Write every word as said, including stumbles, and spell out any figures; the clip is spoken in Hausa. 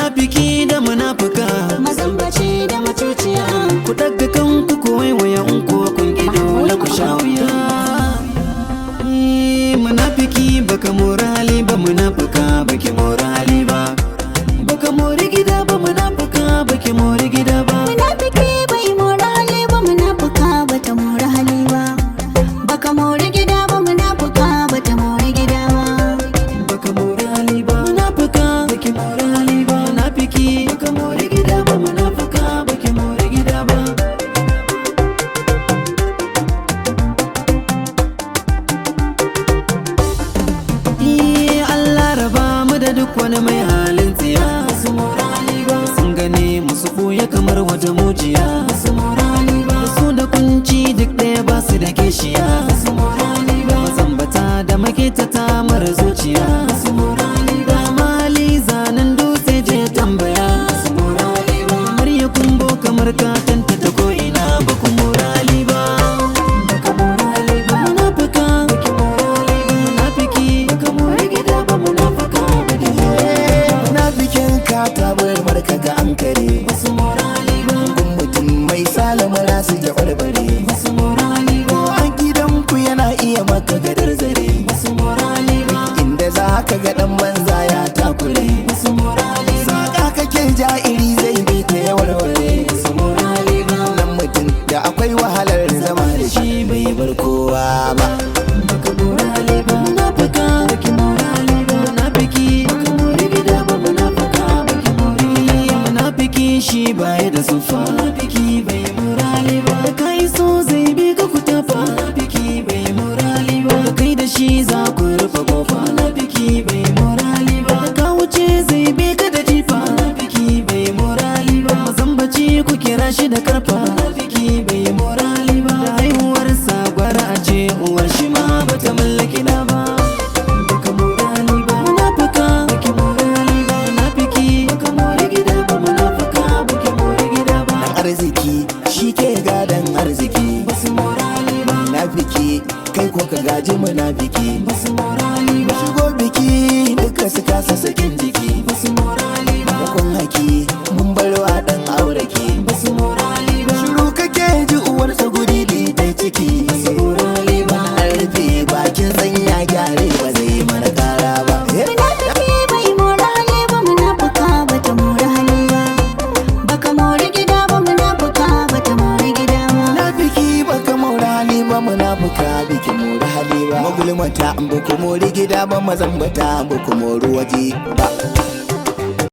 munafiki da munafuka, mazambaci da matuciya. ku daga kanku ku waiwaya in kuwa kun ki dole ku sha wuya. Eh, munafiki baka mora hali ba, munafuka baki mora hali ba. Baka mori gida ba, munafuka baki mori gida ba. Munafiki bai mora hali ba, munafuka bata mora hali ba. Baka mori gida ba, munafuka bata mori gida ba. Baka mori hali ba, munafuka baki mori hali ba. Munafiki baka mori gida ba, munafuka baki mori gida ba. Eh, Allah raba mu da duk wani mai halin tsiya. Su mora hali ba, sun gane musu ɓuya kamar wata mujiya. Su mora hali ba, su da kunci duk ɗaya ba su da kishiya. Su mora hali ba, mazambata da maketa ta mara zuciya. Su mora hali ba, mali zanen dutse je tambaya. Su mora hali ba, murya kumbo kamar katanta ta ko'ina ba ku mora hali ba. Baka mora hali ba, munafuka baki mora hali ba. Munafiki baka mora gida ba, munafuka baki mora hali ba. Munafikin ka ta bar ka ga an kare. Basu mora hali ba, Gun mutum mai salamara su ta barbare. basu mora hali ba, A gidanku yana iya maka gadar zare. basu mora hali ba, Inda za ka ga dan banza ya takure. basu mora hali ba, Saka kake ja'iri zai bi ta ya warware. basu mora hali ba. Nan mutum da akwai wahalar zama da shi bai bar kowa ba. Baka mora hali ba, munafuka baki mora hali ba. Munafiki baka mora gida ba, munafuka baki mora hali ba. Munafiki shi baya da sufa, munafiki bai mora hali ba. Da kai so zai bi ka ku tafa, munafiki bai mora hali ba. Da kai da shi za ku rufe kofa, munafiki bai mora hali ba. Da ka wuce zai bi ka da jifa, munafiki bai mora hali ba. Mazambaci ku kira shi da karfa, munafiki bai mora hali ba. Da haihuwarsa gwara a ce uwar shi ma bata mallaki da ba. Baka mora hali ba, munafuka baki mora hali ba. Munafiki baka mora gida ba, munafuka baki mora gida ba. Arziki shi ke gadon arziki. Basu mora hali ba, Munafiki kai ko ka gaji munafiki. basu mora hali ba, Shigo biki duka su kasa sakin jiki. basu mora hali ba, Kun haki mun barwa dan auraki. basu mora hali ba, Shiru kake ji uwarsa guri da ciki. basu mora hali ba. An rufe bakin sanya gyare ba zai mana kara ba. Munafiki bai mora hali ba, munafuka bata mora hali ba. Baka mori gida ba, munafuka bata mori gida ba. Munafiki baka mora hali ba, munafuka biki mora hali ba. Magulmata ba ku mori gida ba, mazambata ba ku mori waje ba.